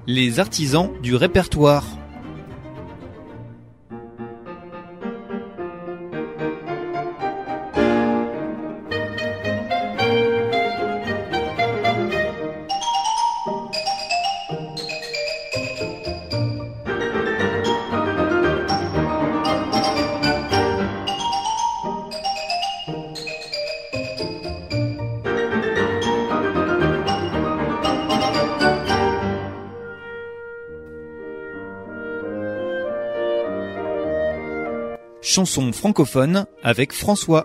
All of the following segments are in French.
Les artisans du répertoire. Chanson francophone avec François.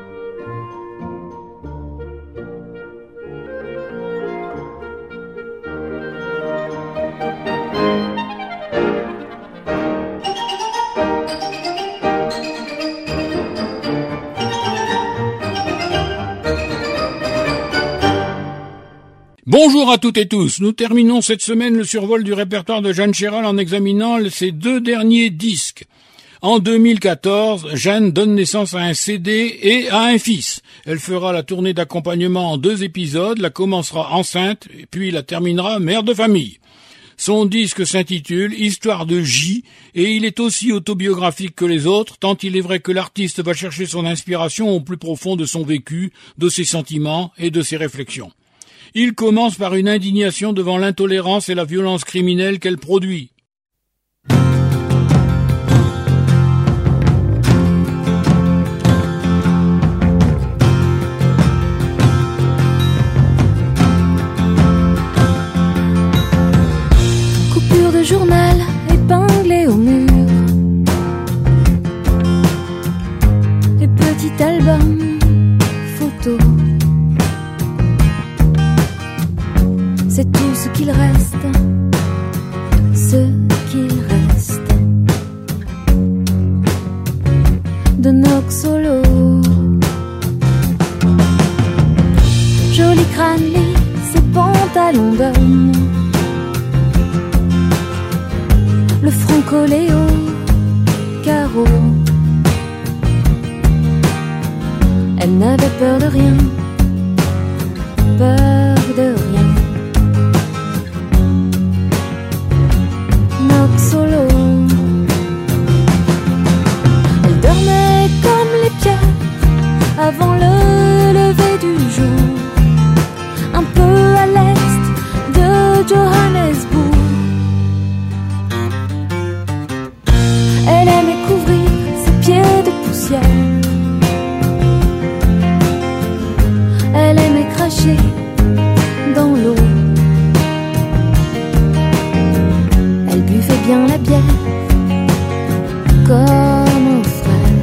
Bonjour à toutes et tous. Nous terminons cette semaine le survol du répertoire de Jeanne Chéral en examinant ses 2 derniers disques. En 2014, Jeanne donne naissance à un CD et à un fils. Elle fera la tournée d'accompagnement en 2 épisodes, la commencera enceinte, puis la terminera mère de famille. Son disque s'intitule « Histoire de J » et il est aussi autobiographique que les autres, tant il est vrai que l'artiste va chercher son inspiration au plus profond de son vécu, de ses sentiments et de ses réflexions. Il commence par une indignation devant l'intolérance et la violence criminelle qu'elle produit. De journal épinglé au mur et petit album photo. C'est tout ce qu'il reste, de nos solos. Joli crâne lisse et pantalon d'homme, le front collé au carreau. Elle n'avait peur de rien, peur de rien. Nox solo. Elle dormait comme les pierres avant le lever du jour, un peu à l'est de Johannesburg. Elle aimait couvrir ses pieds de poussière. Elle aimait cracher dans l'eau. Elle buvait bien la bière comme un frère.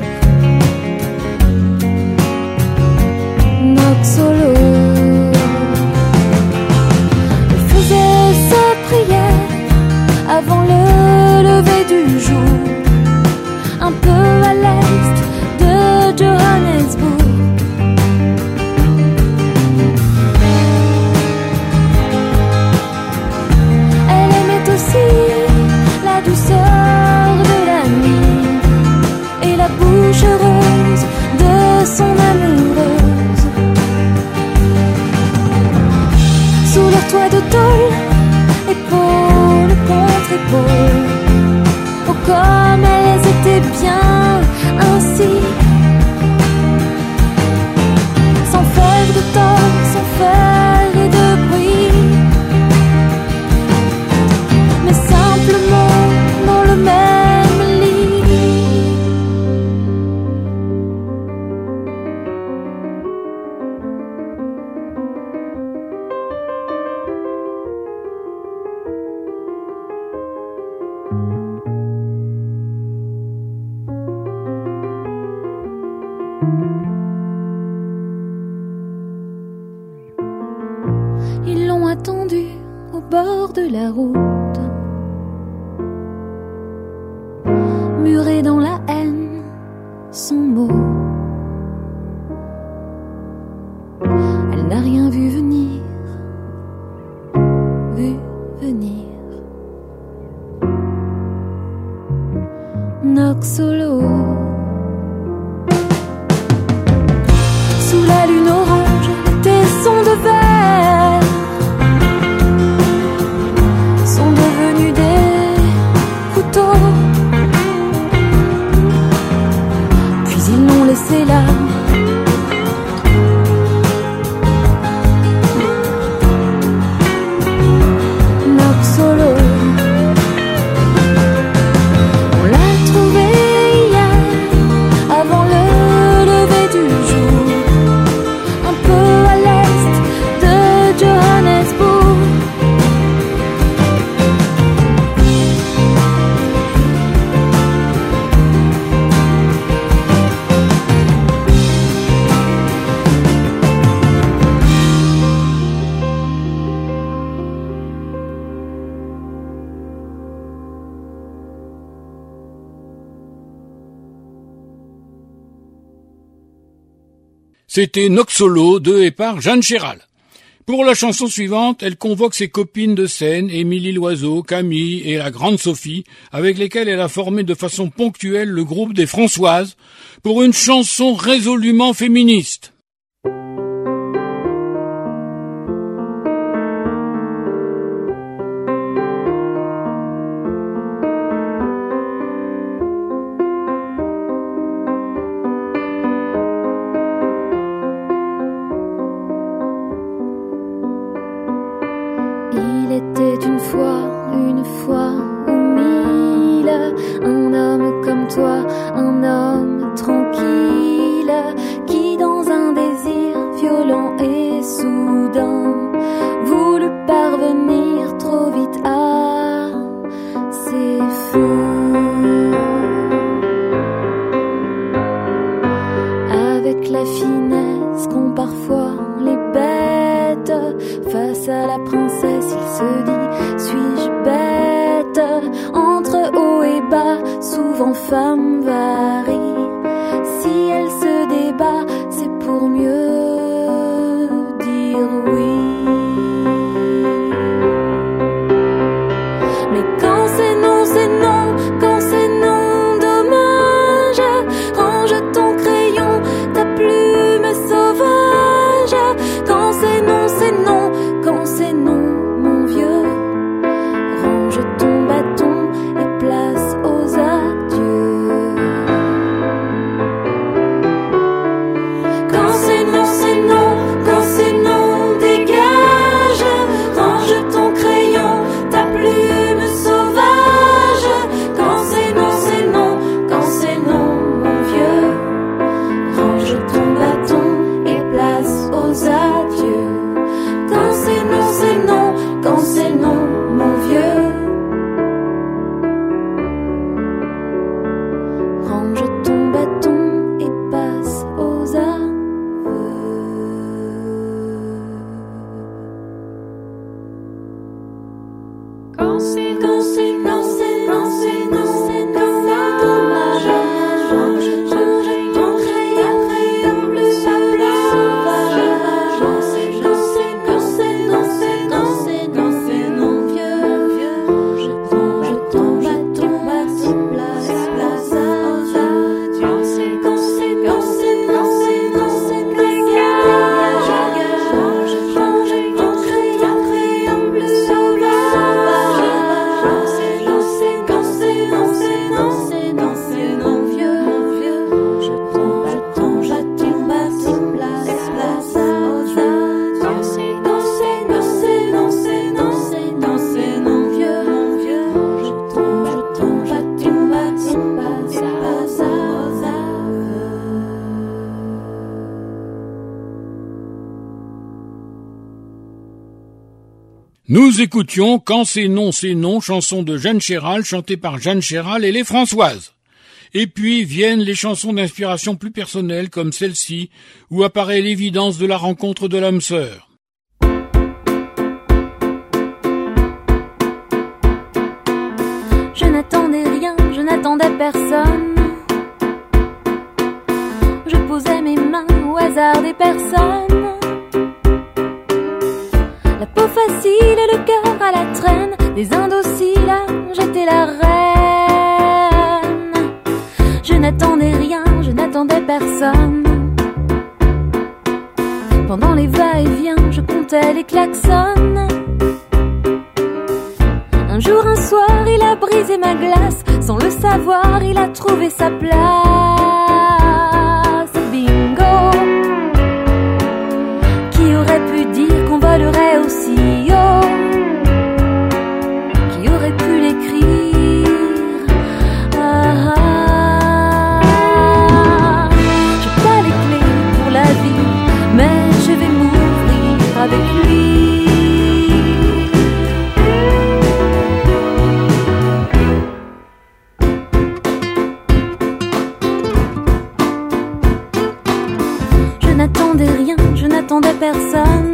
Nox solo. Elle faisait sa prière avant le lever du jour, un peu à l'est de Johannesburg. Elle aimait aussi la douceur de la nuit et la bouche heureuse de son amoureuse. Sous leur toit de tôle, épaule contre épaule, oh comme elles étaient bien ainsi, sans faire de tort, sans faire de bruit, mais simplement dans le même lit. Ils l'ont attendu au bord de la route, muré dans la haine, son mot. Elle n'a rien vu venir, Nox solo. Sous la lune orange, les tessons de verre sont de C'était Noxolo de et par Jeanne Chéral. Pour la chanson suivante, elle convoque ses copines de scène, Émilie Loiseau, Camille et la grande Sophie, avec lesquelles elle a formé de façon ponctuelle le groupe des Françoises, pour une chanson résolument féministe. Il était une fois ou mille, un homme comme toi, un homme tranquille, qui dans un désir violent et soudain voulut parvenir trop vite à ses fins. Avec la finesse qu'ont parfois les bêtes, face à la princesse, il se dit, suis-je bête? Entre haut et bas, souvent femme varie. Si elle se débat, c'est pour mieux dire oui. Mais quand c'est non, c'est non. Quand c'est non, dommage. Range ton crayon, ta plume sauvage. Quand c'est non, c'est non. Quand c'est non, mon vieux, range ton bâton et place aux adieux. Quand c'est non, c'est non. Quand c'est non, dégage. Range ton crayon, ta plume sauvage. Quand c'est non, c'est non. Quand c'est non, mon vieux, range ton bâton et place aux adieux. Quand c'est non, c'est non. Quand c'est non, mon vieux, range ton bâton et passe aux aveux. Quand c'est non, c'est non, c'est non, c'est non, c'est non, dommage. Range ton crayon, bleu sauvage. Quand c'est non, c'est non, c'est non, c'est non, c'est non, c'est non, vieux, range ton bâton, place aux adieux. Quand c'est non, c'est non, c'est non, c'est dégage. Range ton crayon, bleu sauvage. Quand c'est non, c'est non, c'est non, c'est non, c'est non, c'est non, vieux, range ton bâton, place aux adieux. Quand c'est non, c'est non, c'est non, c'est non, c'est non, c'est non, vieux, range ton bâton, place aux aveux. Nous écoutions Quand c'est non, chanson de Jeanne Chéral, chantée par Jeanne Chéral et les Françoises. Et puis viennent les chansons d'inspiration plus personnelles comme celle-ci, où apparaît l'évidence de la rencontre de l'âme sœur. Je n'attendais rien, je n'attendais personne. Je posais mes mains au hasard des personnes. La peau facile et le cœur à la traîne, des indociles, j'étais la reine. Je n'attendais rien, je n'attendais personne. Pendant les va-et-vient, je comptais les klaxons. Un jour, un soir, il a brisé ma glace. Sans le savoir, il a trouvé sa place. Bingo! Qui aurait pu dire qu'on volerait aussi haut? Qui aurait pu l'écrire? Ah, ah. J'ai pas les clés pour la vie, mais je vais m'ouvrir avec lui. Je n'attendais rien, je n'attendais personne.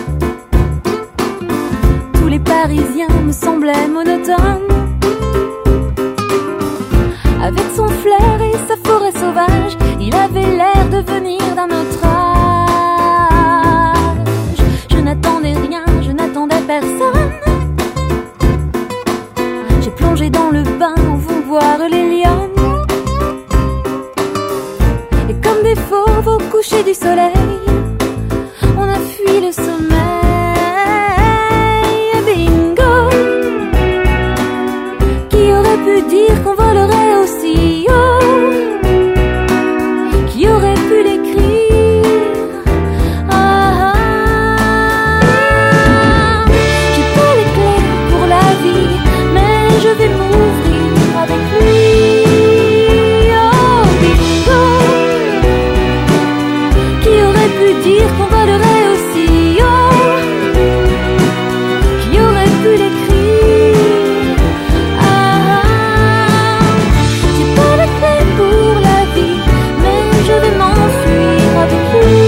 Tous les Parisiens me semblaient monotones. Avec son flair et sa forêt sauvage, il avait l'air de venir d'un autre âge. coucher du soleil, on a fui le sommeil. Bingo, qui aurait pu dire qu'on volerait aussi haut? Qui aurait pu l'écrire? Ah, j'ai pas les clés pour la vie, mais je vais m'ouvrir avec lui. Oh, bingo, qui aurait pu dire qu'on volerait aussi haut? Qui aurait pu l'écrire? Ah, j'ai pas les clés pour la vie, mais je vais m'enfuir avec lui.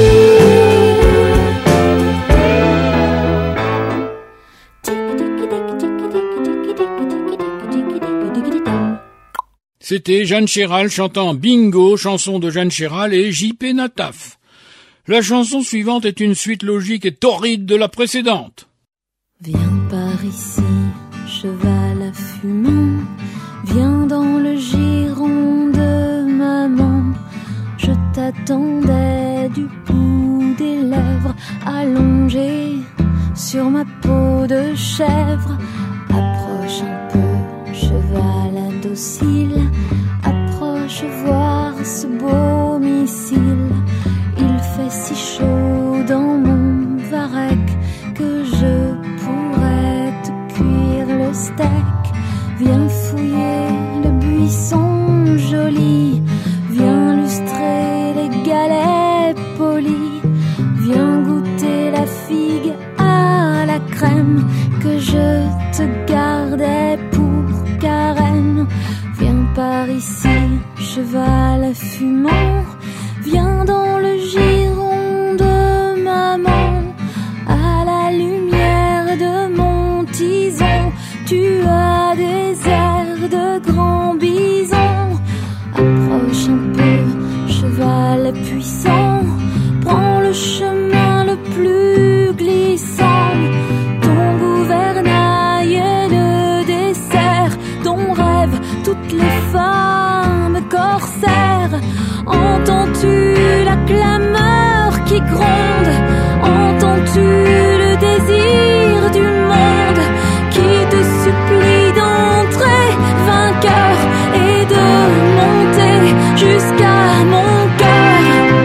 C'était Jeanne Chéral chantant Bingo, chanson de Jeanne Chéral et J.P. Nataf. La chanson suivante est une suite logique et torride de la précédente. Viens par ici, cheval à fumant, viens dans le giron de maman. Je t'attendais du bout des lèvres, allongé sur ma peau de chèvre. Approche un peu, cheval indocile, approche voir ce beau missile. Il fait si chaud dans mon varech que je pourrais te cuire le steak. Viens fouiller le buisson joli, viens lustrer les galets polis, viens goûter la figue à la crème que je te gardais pour carême. Viens par ici, cheval fumant, viens dans le giron de maman. À la lumière de mon tison, tu as des airs de grand bison. Approche un peu, cheval puissant, prends le chemin le plus glissant. Ton gouvernail est le dessert dont rêvent toutes les femmes corsaires. Entends-tu la clameur qui gronde? Entends-tu le désir du monde qui te supplie d'entrer vainqueur et de monter jusqu'à mon cœur?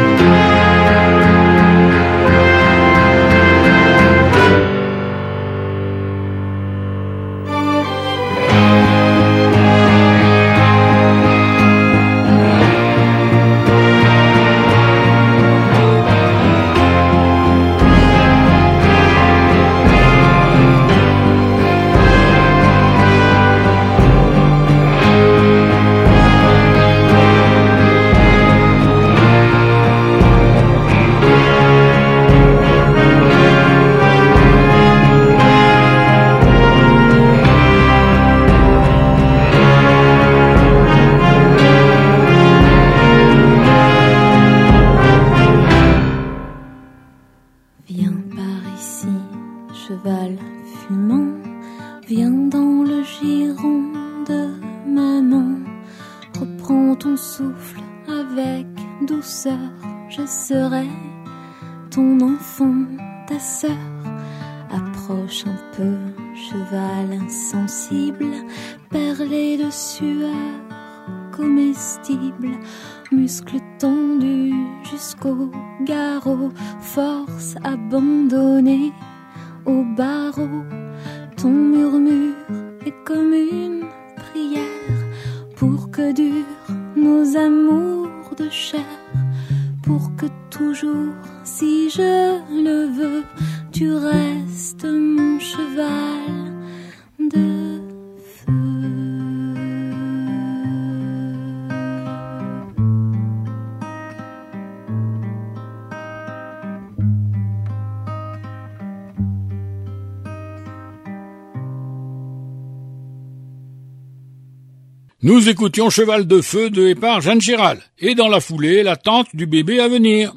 Viens par ici, cheval fumant, viens dans le giron de maman. Reprends ton souffle avec douceur, je serai ton enfant, ta sœur. Approche un peu, cheval insensible, perlé de sueur comestible, muscles tendus jusqu'au garrot, force abandonnée au barreau. Ton murmure est comme une prière pour que durent nos amours de chair, pour que toujours, si je le veux, tu restes mon cheval de feu. Nous écoutions Cheval de feu de et par Jeanne Chéral, et dans la foulée, l'attente du bébé à venir.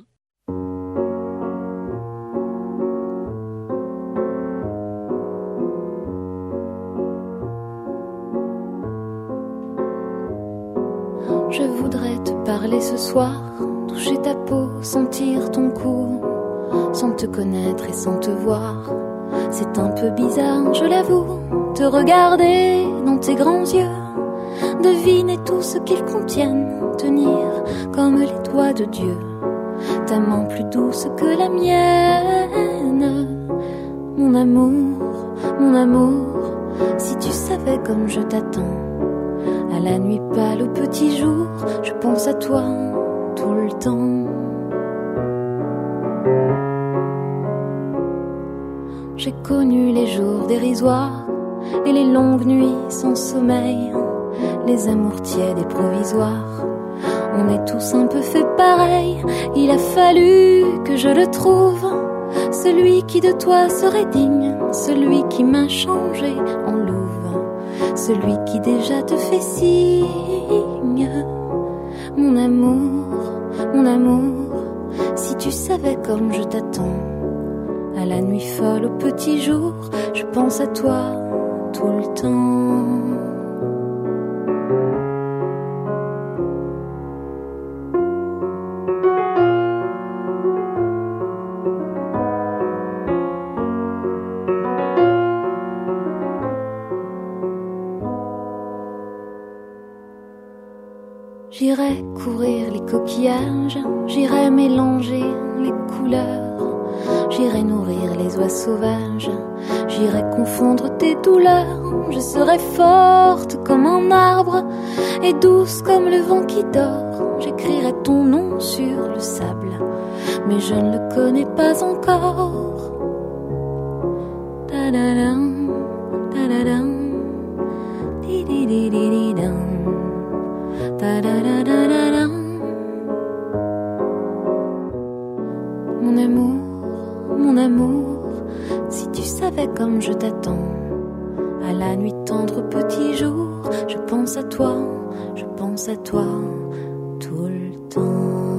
Je voudrais te parler ce soir, toucher ta peau sentir ton cou, sans te connaître et sans te voir. C'est un peu bizarre, je l'avoue, te regarder dans tes grands yeux, deviner tout ce qu'ils contiennent, tenir comme les doigts de Dieu, ta main plus douce que la mienne. Mon amour, si tu savais comme je t'attends, à la nuit pâle, au petit jour, je pense à toi tout le temps. J'ai connu les jours dérisoires et les longues nuits sans sommeil, les amours tièdes et provisoires. On est tous un peu fait pareil. Il a fallu que je le trouve, celui qui de toi serait digne, celui qui m'a changé en louve, celui qui déjà te fait signe. Mon amour, si tu savais comme je t'attends, à la nuit folle, au petit jour, je pense à toi tout le temps. J'irai courir les coquillages, j'irai mélanger les couleurs, j'irai nourrir les oies sauvages, j'irai confondre tes douleurs. Je serai forte comme un arbre et douce comme le vent qui dort. J'écrirai ton nom sur le sable, mais je ne le connais pas encore. Ta-da-dam, ta-da-dam, di-di-di-di-di-dam. Ta-da-da-da-da-da. Mon amour, si tu savais comme je t'attends, à la nuit tendre, au petit jour, je pense à toi tout le temps.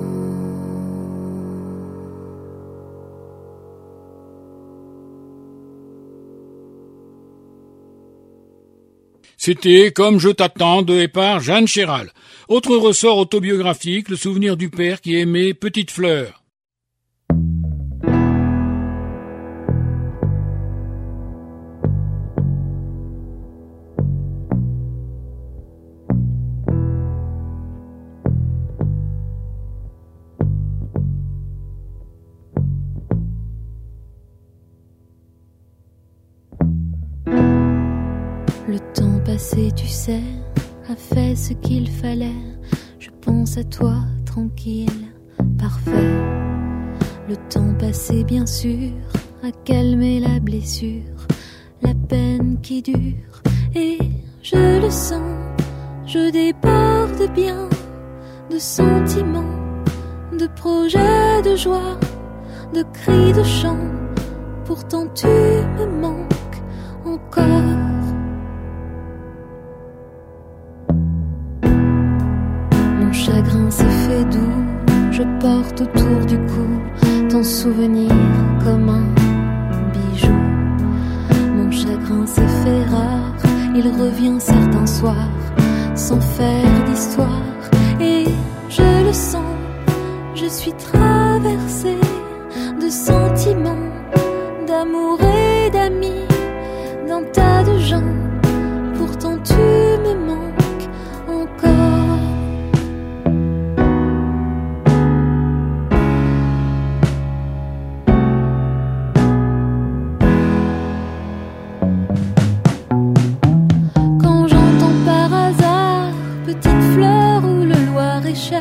C'était Comme je t'attends de et par Jeanne Chéral. Autre ressort autobiographique, le souvenir du père qui aimait Petite Fleur. Le temps passé, tu sais, a fait ce qu'il fallait. Je pense à toi, tranquille, parfait. Le temps passé, bien sûr, a calmé la blessure, la peine qui dure. Et je le sens, je déborde bien de sentiments, de projets de joie, de cris de chant. Pourtant tu me manques encore. Mon chagrin s'est fait doux, je porte autour du cou ton souvenir comme un bijou. Mon chagrin s'est fait rare, il revient certains soirs sans faire d'histoire. Et je le sens, je suis traversée de sentiments, d'amour et d'amis, d'un tas de gens. Pourtant tu me manques encore. Quand j'entends par hasard Petite Fleur ou le Loir-et-Cher,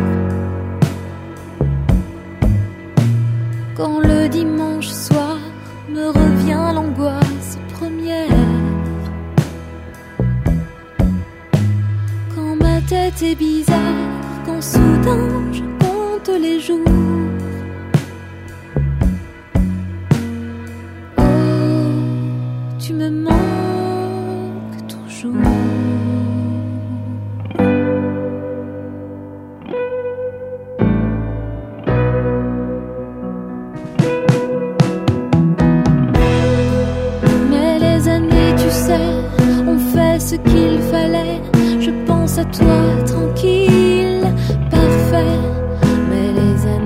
quand le dimanche soir me revient l'angoisse première, quand ma tête est bizarre, quand soudain je compte les jours. Oh, tu me manques toujours. On fait ce qu'il fallait, je pense à toi tranquille, parfait. Mais les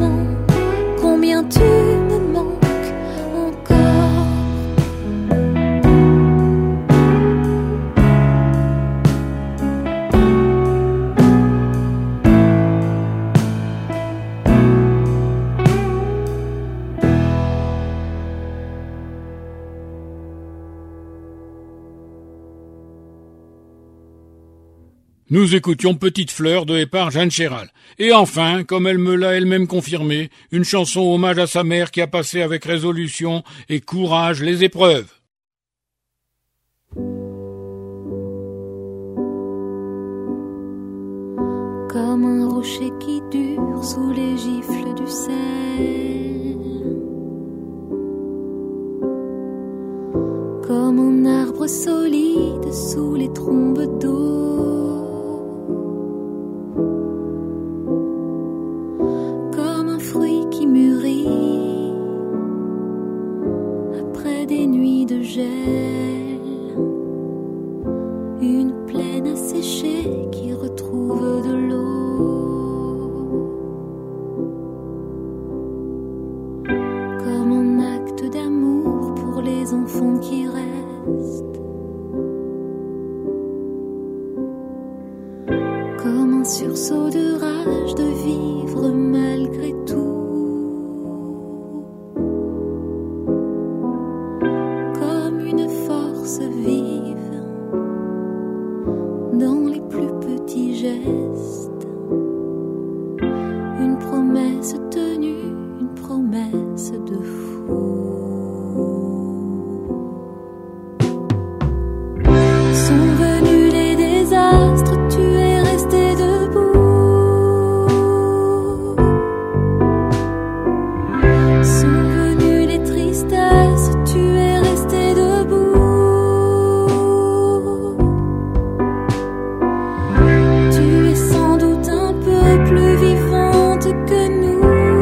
avant, combien tu me manques encore. Nous écoutions Petite Fleur de et par Jeanne Chéral. Et enfin, comme elle me l'a elle-même confirmé, une chanson hommage à sa mère qui a passé avec résolution et courage les épreuves. Comme un rocher qui dure sous les gifles du sel, comme un arbre solide sous les trombes d'eau, comme un fruit qui mûrit après des nuits de gel, une plaine asséchée qui retrouve de l'eau. Comme un acte d'amour pour les enfants qui restent, comme un sursaut de rage de vivre malgré tout, comme une force vive dans les plus petits gestes, une promesse tenue, une promesse de fou. Sont venus les désastres, tu es resté debout. Sont venues les tristesses, tu es resté debout. Tu es sans doute un peu plus vivante que nous.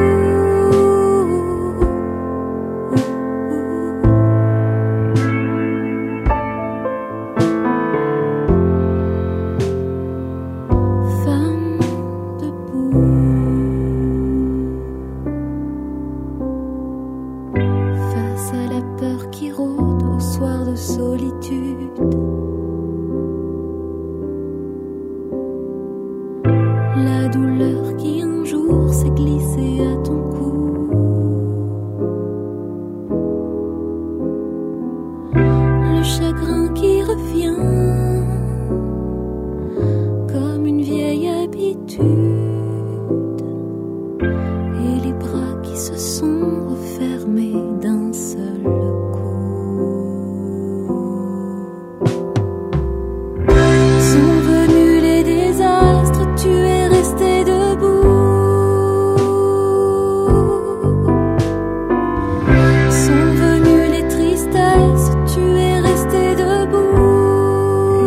Femme debout, face à la peur qui rôde au soir de solitude, la douleur qui un jour s'est glissée à ton cou, le chagrin qui revient comme une vieille habitude, et les bras qui se sont refermés d'un seul coup. Sont venus les désastres, tu es resté debout. Sont venues les tristesses, tu es resté debout.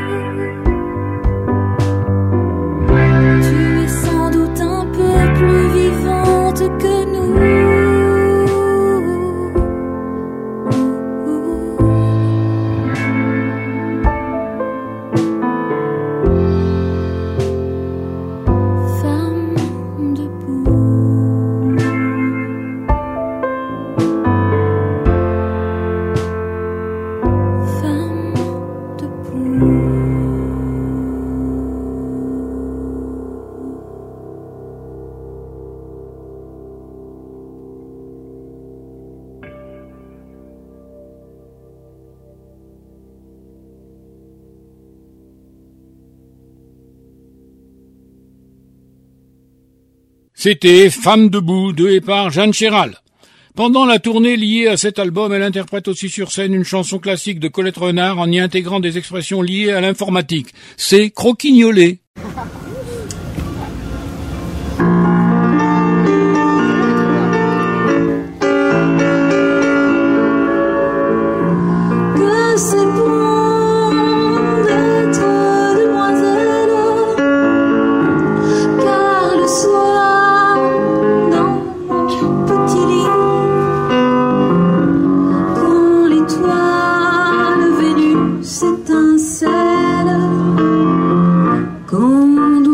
Tu es sans doute un peu plus vivante que nous. Femme debout, femme debout. C'était Femme debout de et par Jeanne Chéral. Pendant la tournée liée à cet album, elle interprète aussi sur scène une chanson classique de Colette Renard en y intégrant des expressions liées à l'informatique. C'est croquignoler. Que c'est bon d'être demoiselle, car le soir dans mon petit lit, quand l'étoile Vénus s'étincelle, quand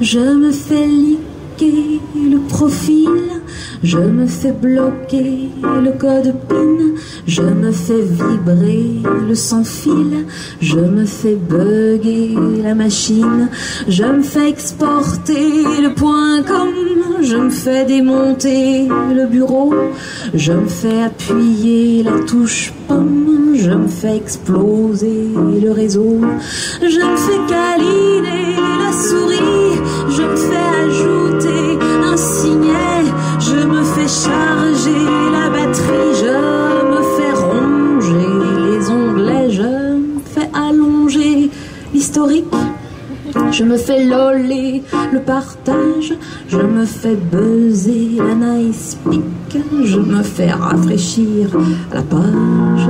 Je me fais liquer le profil, je me fais bloquer le code PIN, je me fais vibrer le sans-fil, je me fais bugger la machine, je me fais exporter le .com, je me fais démonter le bureau, je me fais appuyer la touche pomme, je me fais exploser le réseau, je me fais câliner la souris, je me fais ajouter un signet, je me fais charger la batterie, je me fais ronger les onglets, je me fais allonger l'historique, je me fais loller le partage, je me fais buzzer la nice pic, je me fais rafraîchir la page.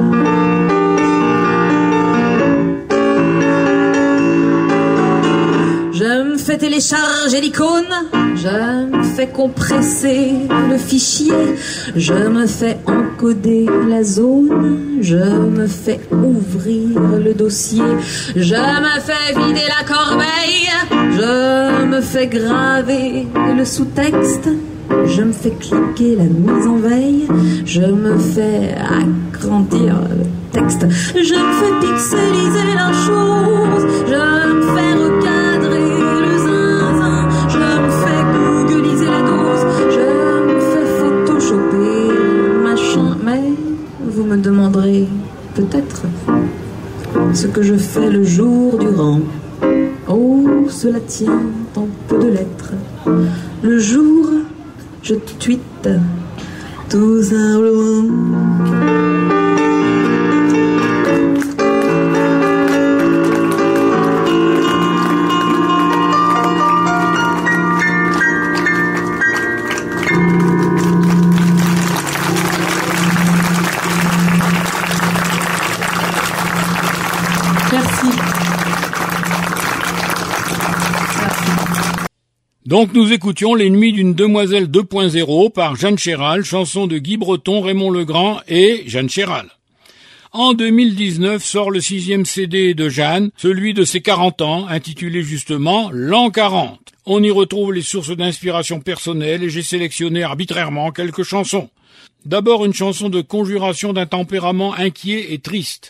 Je me fais télécharger l'icône, je me fais compresser le fichier, je me fais encoder la zone, je me fais ouvrir le dossier, je me fais vider la corbeille, je me fais graver le sous-texte, je me fais cliquer la mise en veille, je me fais agrandir le texte, je me fais pixeliser la chose, je me fais recadrer le zinzin, je me fais googliser la dose, je me fais photoshopper le machin, mais vous me demanderez peut-être ce que je fais le jour durant. Oh, cela tient en peu de lettres. Le jour, je tweete tout simplement. Donc nous écoutions Les Nuits d'une demoiselle 2.0 par Jeanne Chéral, chanson de Guy Breton, Raymond Legrand et Jeanne Chéral. En 2019 sort le 6e CD de Jeanne, celui de ses 40 ans, intitulé justement L'an 40. On y retrouve les sources d'inspiration personnelles et j'ai sélectionné arbitrairement quelques chansons. D'abord une chanson de conjuration d'un tempérament inquiet et triste.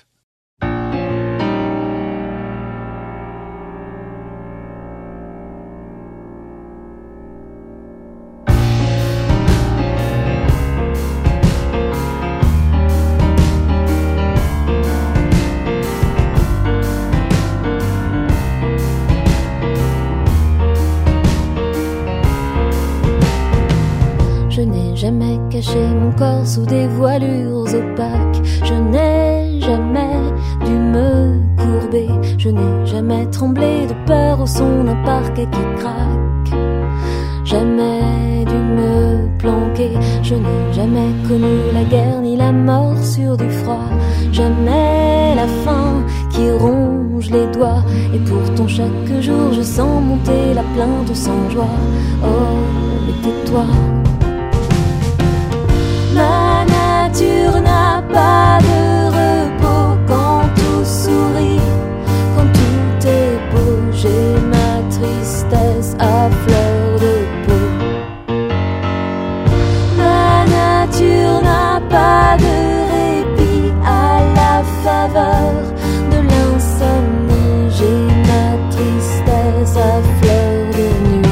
Jamais caché mon corps sous des voilures opaques. Je n'ai jamais dû me courber. Je n'ai jamais tremblé de peur au son d'un parquet qui craque. Jamais dû me planquer. Je n'ai jamais connu la guerre ni la mort sur du froid. Jamais la faim qui ronge les doigts. Et pourtant chaque jour je sens monter la plainte sans joie. Oh, mais tais-toi. Ma nature n'a pas de repos quand tout sourit, quand tout est beau. J'ai ma tristesse à fleur de peau. Ma nature n'a pas de répit à la faveur de l'insomnie. J'ai ma tristesse à fleur de nuit.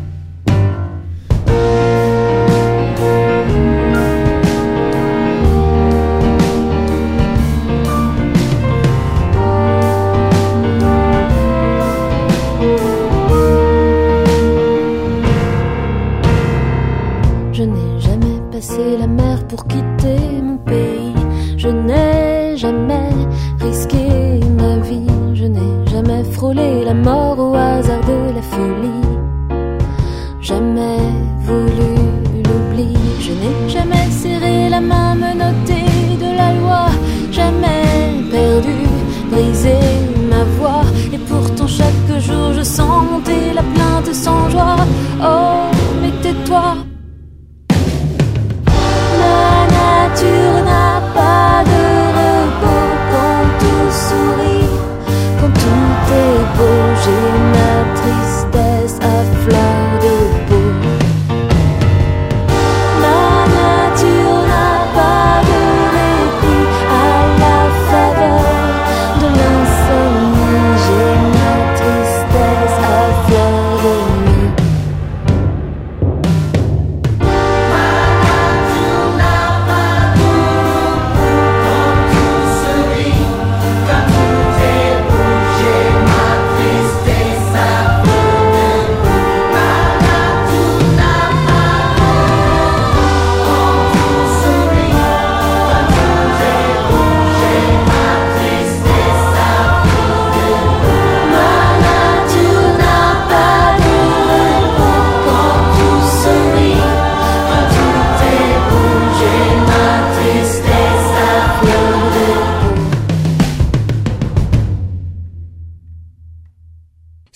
Passer la mer pour quitter mon pays. Je n'ai jamais risqué ma vie. Je n'ai jamais frôlé la mort au hasard de la folie. Jamais voulu l'oubli. Je n'ai jamais serré la main menottée de la loi. Jamais perdu, brisé ma voix. Et pourtant chaque jour je sens monter la plainte sans joie. Oh, mais tais-toi. La nature n'a pas de repos quand tout sourit, quand tout est beau. J'ai ma tristesse à fleur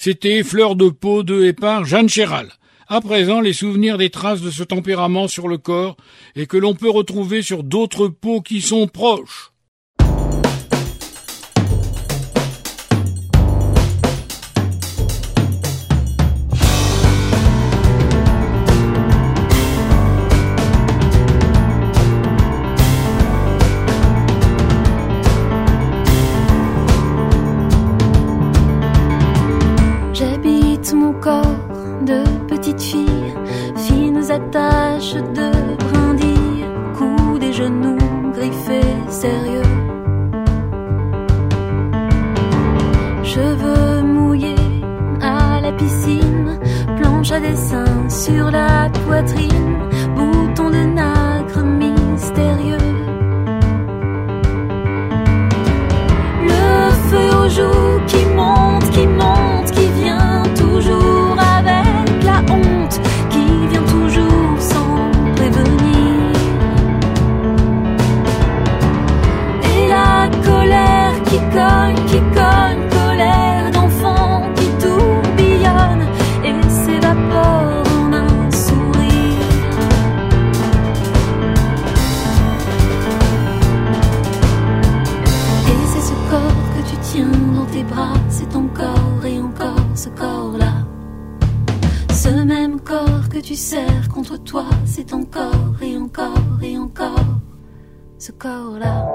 C'était Fleur de peau de et par Jeanne Chéral. À présent, les souvenirs des traces de ce tempérament sur le corps et que l'on peut retrouver sur d'autres peaux qui sont proches. J'habite mon corps de petite fille, fines attaches de brindilles, coups des genoux griffés sérieux, cheveux mouillés à la piscine, planche à dessin sur la poitrine, bouton de nacre mystérieux, le feu aux joues qui monte, qui vient toujours avec la honte, qui vient toujours sans prévenir, et la colère qui cogne, colère d'enfant qui tourbillonne et s'évapore en un sourire. Et c'est ce corps que tu tiens dans tes bras, c'est ton corps et encore ce corps-là. Ce même corps que tu serres contre toi, c'est ton corps et encore ce corps-là.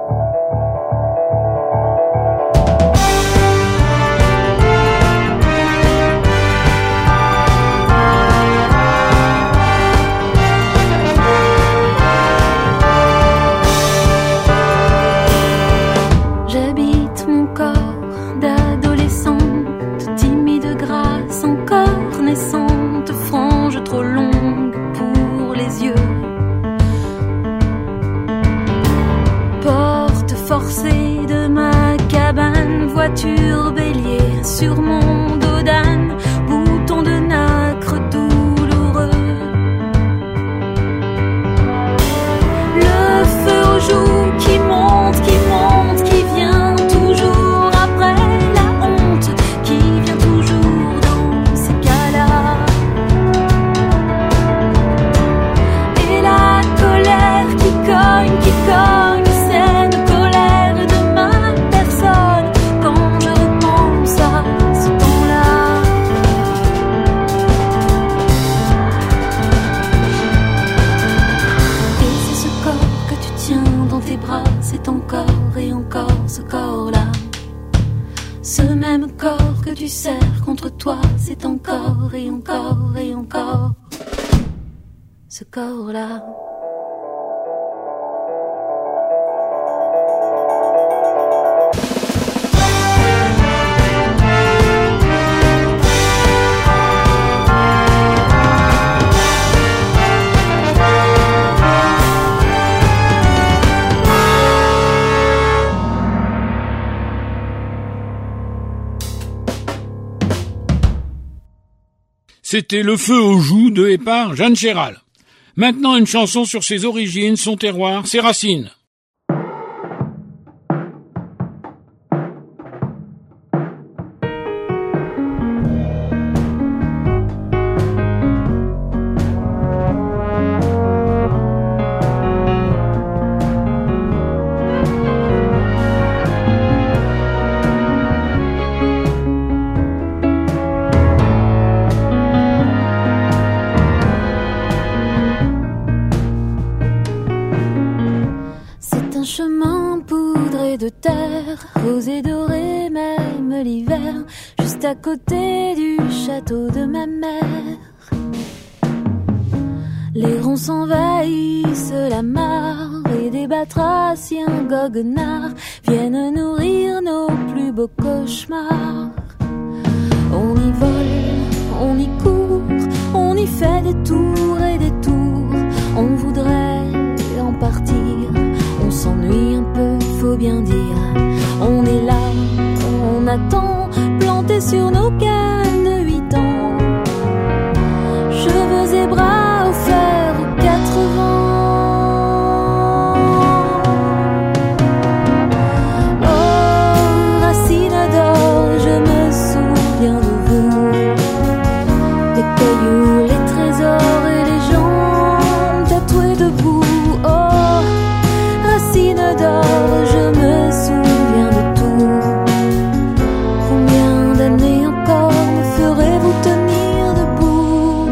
J'habite mon corps d'adolescente, timide grâce encore naissante, frange trop longue pour les yeux, porte forcée de ma cabane, voiture bélier sur mon dos d'âne, bouton de nacre douloureux, le feu aux joues qui monte, qui vient toujours après la honte, qui vient toujours dans ces cas-là, et la colère qui cogne, cette colère de ma personne, quand je repense à ce temps-là. Et c'est ce corps que tu tiens dans tes bras, c'est ton corps et encore ce corps-là. Ce même corps que tu serres contre toi, c'est ton corps et encore ce corps-là. C'était Le feu aux joues de et par Jeanne Chéral. Maintenant, une chanson sur ses origines, son terroir, ses racines. De terre, rose et dorée, même l'hiver, juste à côté du château de ma mère. Les ronds s'envahissent la mare et des batraciens goguenards viennent nourrir nos plus beaux cauchemars. On y vole, on y court, on y fait des tours et des tours. On voudrait en partir, on s'ennuie un peu, faut bien dire. On est là, on attend, planté sur nos cannes de 8 ans. Cheveux et bras offerts aux 4 vents. Oh, racines d'or, je me souviens de vous. trésors et les jambes tatouées debout. Oh, racine d'or, je me souviens de tout. Combien d'années encore me ferez-vous tenir debout?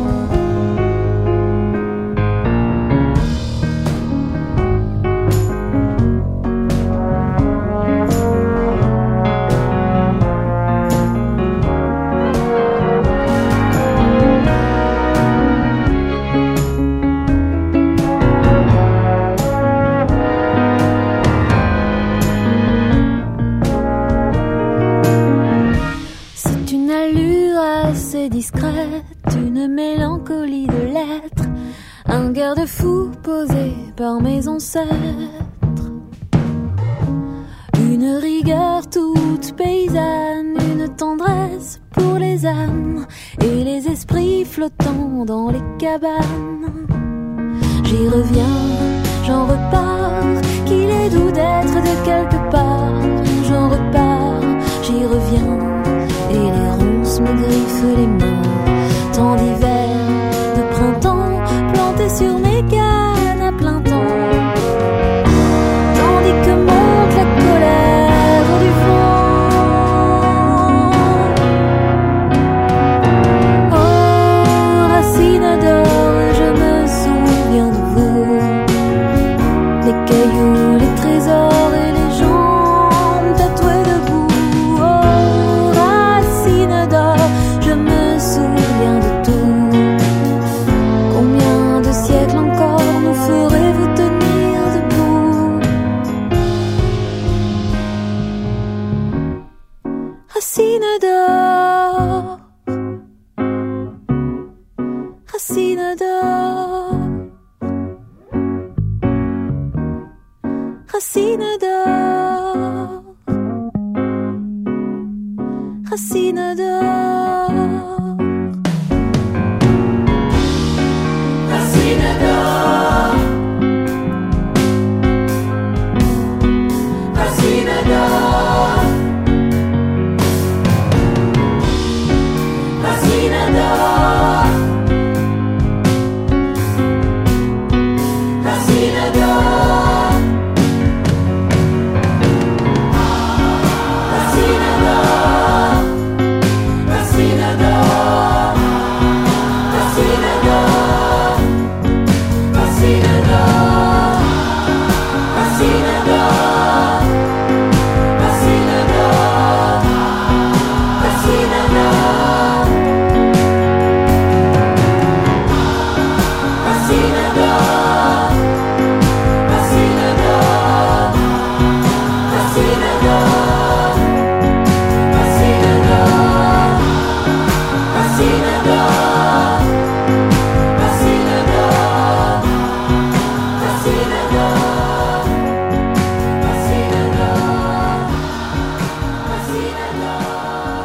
C'est une allure assez discrète, une mélancolie de lettres, un garde-fou posé par mes ancêtres. Une rigueur toute paysanne, une tendresse pour les âmes et les esprits flottants dans les cabanes. J'y reviens, j'en repars, qu'il est doux d'être de quelque part. J'en repars, j'y reviens, et les ronces me griffent les mains. Tant d'hiver, de printemps, plantés sur mes cannes à plein temps. Tandis que monte la colère du vent. Oh, racine d'or, je me souviens de vous. Les cailloux, les trésors et les jambes tatouées debout. Oh, racine d'or, je me souviens de tout. Combien de siècles encore nous ferez-vous tenir debout? Racine d'or, racine d'or, racine d'or, racine d'or. Racine d'or, racine d'or, racine d'or, racine d'or, racine d'or, racine d'or, racine d'or, racine d'or, racine d'or, racine d'or, racine d'or, racine d'or, racine d'or, racine d'or, racine d'or, racine d'or, racine d'or, racine d'or, racine d'or, racine d'or,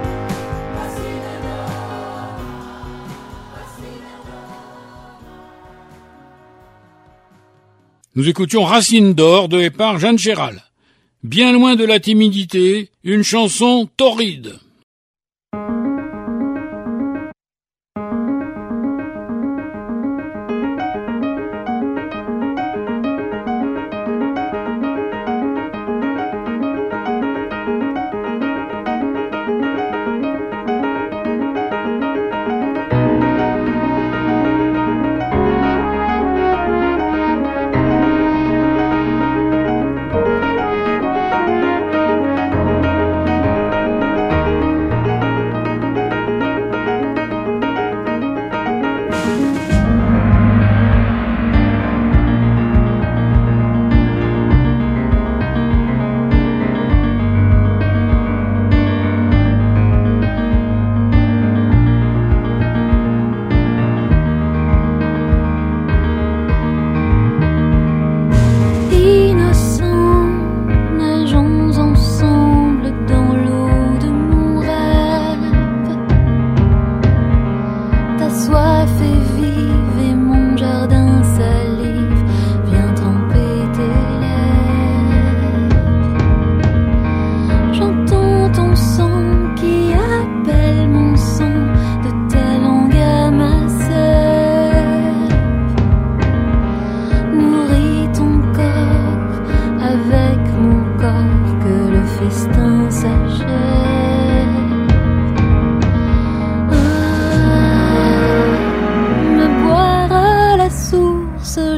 Nous écoutions Racine d'or de et par Jeanne Chéral. Bien loin de la timidité, une chanson torride. Ton sang qui appelle mon sang de ta langue à ma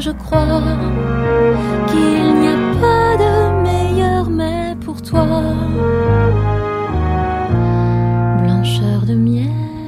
je crois qu'il n'y a pas de meilleur mets pour toi. Blancheur de miel.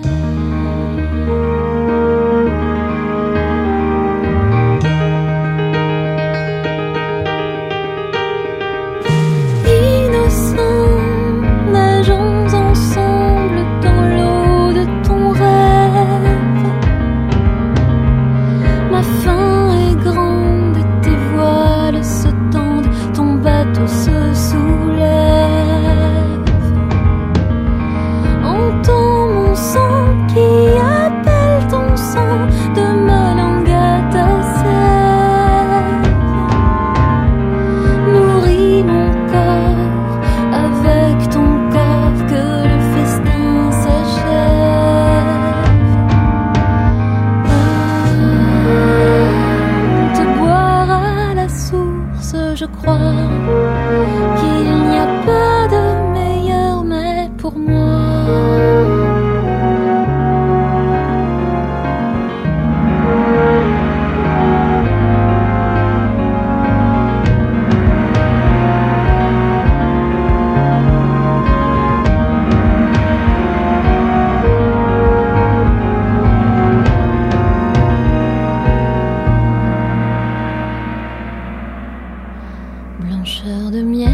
Je crois qu'il n'y a pas de meilleur mets pour moi. Blancheur de miel.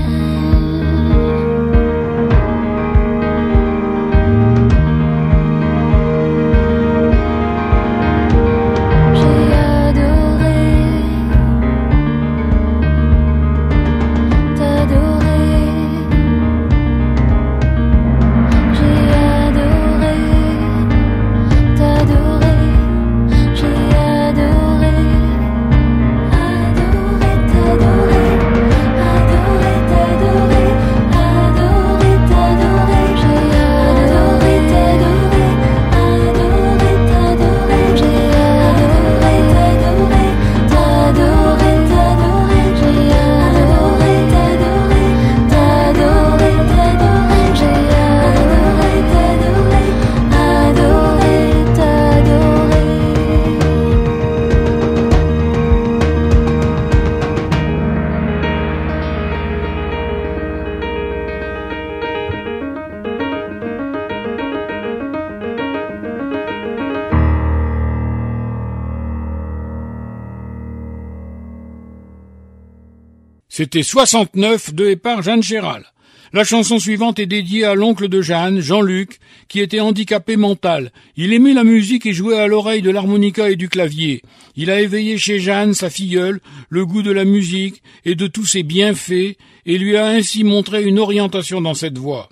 C'était 69 de et par Jeanne Chéral. La chanson suivante est dédiée à l'oncle de Jeanne, Jean-Luc, qui était handicapé mental. Il aimait la musique et jouait à l'oreille de l'harmonica et du clavier. Il a éveillé chez Jeanne, sa filleule, le goût de la musique et de tous ses bienfaits et lui a ainsi montré une orientation dans cette voie.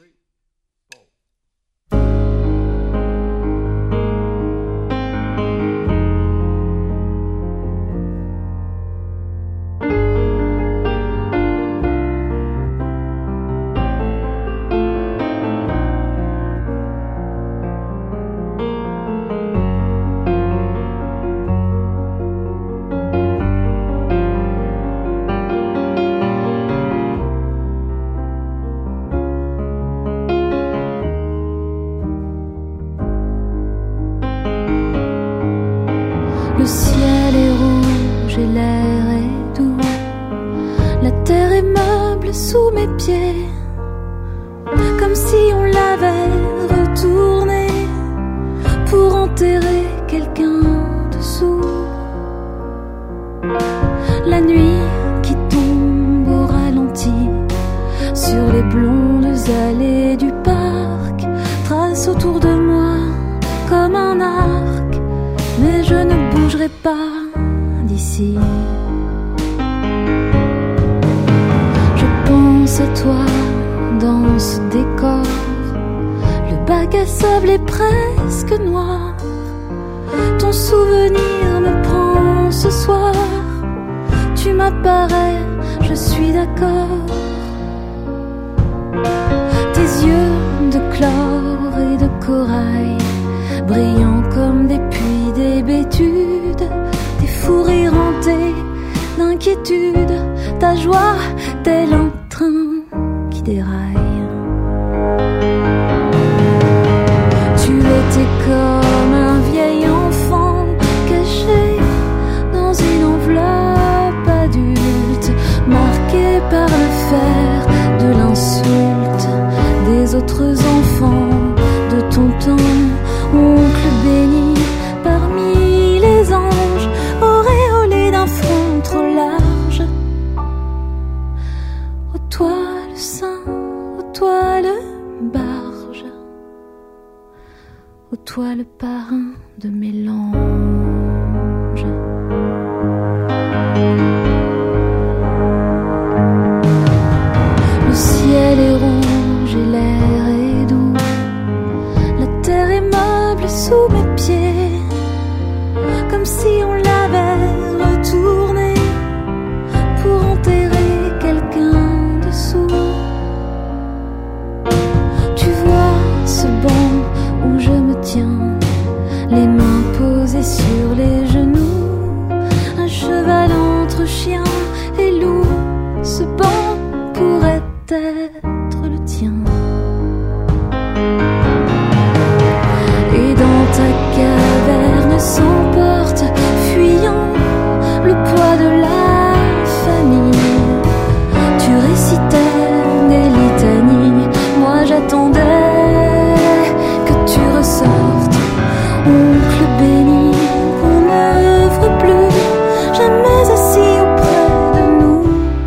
Le ciel est rouge et l'air est doux. La terre est meuble sous mes pieds, comme si on l'avait retourné pour enterrer quelqu'un dessous. La nuit qui tombe au ralenti sur les blondes allées du parc trace autour de moi comme un arc, mais je ne bougerai pas d'ici. Je pense à toi dans ce décor, le bac à sable est presque noir. Ton souvenir me prend ce soir, tu m'apparais, je suis d'accord. Tes yeux de chlore et de corail, brillants comme des puits d'hébétude, tes fous rires hantés d'inquiétude, ta joie tel un train qui déraille. Tu étais comme un vieil enfant caché dans une enveloppe de mélange. Le ciel est rouge et l'air est doux. La terre est meuble sous mes pieds, comme si on l'avait retourné pour enterrer quelqu'un dessous. Tu vois ce banc où je me tiens, les mains posées sur les genoux, un cheval entre chien et loup. Ce banc pourrait être le tien. Et dans ta caverne s'emporte, fuyant le poids de la famille. Tu récitais des litanies, moi j'attendais que tu ressortes. Oncle béni, qu'on n'œuvre plus jamais assis auprès de nous.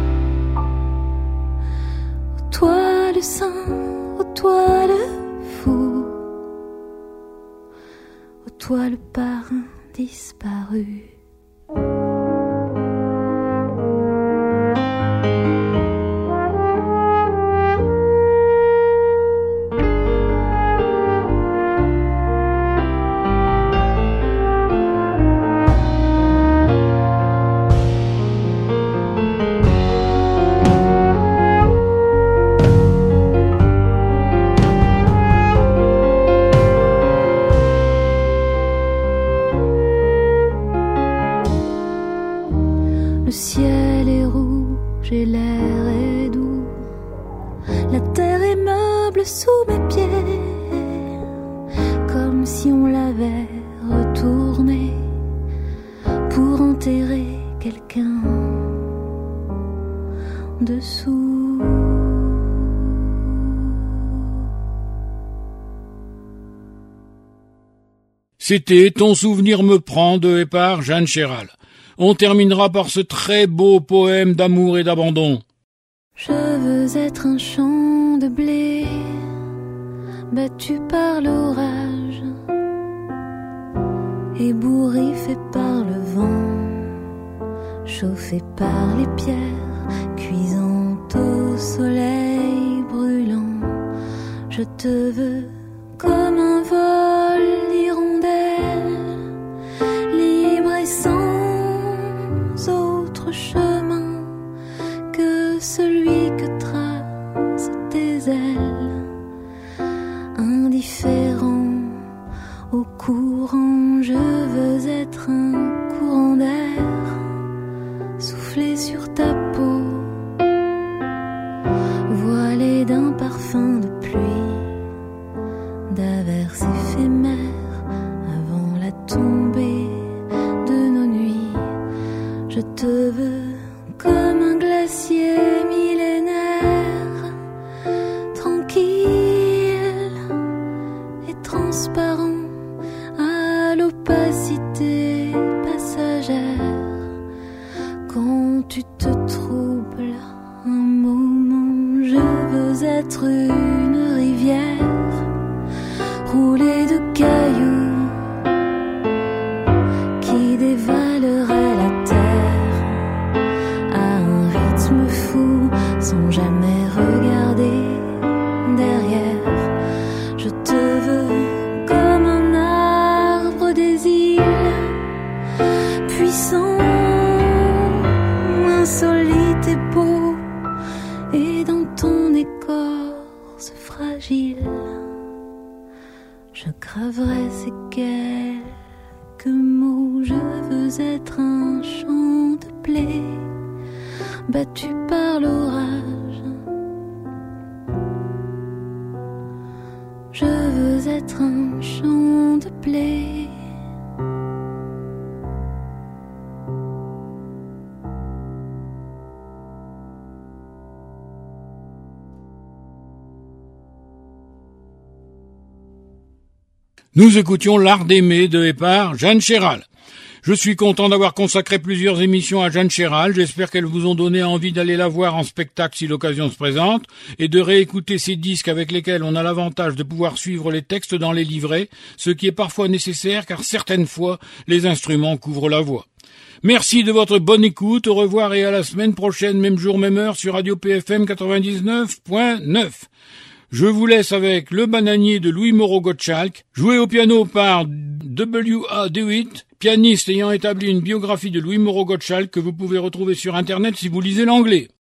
Ô toi le saint, ô toi le fou, ô toi le parrain disparu. Le ciel est rouge et l'air est doux. La terre est meuble sous mes pieds, comme si on l'avait retourné pour enterrer quelqu'un dessous. C'était Ton souvenir me prend de et par Jeanne Chéral. On terminera par ce très beau poème d'amour et d'abandon. Je veux être un champ de blé battu par l'orage, ébouriffé par le vent, chauffé par les pierres, cuisant au soleil brûlant. Je te veux comme un vol d'hirondelle, libre et sans autre chemin que celui que tracent tes ailes, indifférent au courant. Je veux être un courant d'air soufflé sur ta peau, voilé d'un parfum de pluie, d'averses éphémères avant la tombée de nos nuits. Je te veux comme un glacier millénaire, tranquille et transparent à l'opacité passagère. Quand tu te troubles un moment, je veux être une rivière roulée de cailloux qui dévalerait la terre à un rythme fou sans jamais regarder derrière. Je te veux comme un arbre des îles, puissant, insolite et beau, et dans ton écorce fragile je graverai ces quelques mots. Je veux être un champ de blé battu par l'orage. Je veux être un champ de blé. Nous écoutions L'art d'aimer de et par Jeanne Chéral. Je suis content d'avoir consacré plusieurs émissions à Jeanne Chéral. J'espère qu'elles vous ont donné envie d'aller la voir en spectacle si l'occasion se présente et de réécouter ces disques avec lesquels on a l'avantage de pouvoir suivre les textes dans les livrets, ce qui est parfois nécessaire car certaines fois les instruments couvrent la voix. Merci de votre bonne écoute. Au revoir et à la semaine prochaine, même jour, même heure sur Radio PFM 99.9. Je vous laisse avec Le Bananier de Louis Moreau-Gottschalk, joué au piano par W.A. DeWitt, pianiste ayant établi une biographie de Louis Moreau-Gottschalk que vous pouvez retrouver sur Internet si vous lisez l'anglais.